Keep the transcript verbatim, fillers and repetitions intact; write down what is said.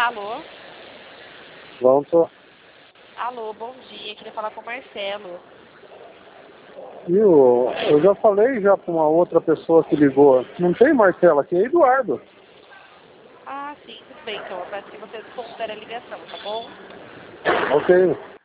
Alô? Pronto. Alô, bom dia. Queria falar com o Marcelo. Viu? Eu já falei já para uma outra pessoa que ligou. Não tem Marcelo aqui, é Eduardo. Ah, sim, tudo bem. Então, eu peço que você desconsidere a ligação, tá bom? Ok.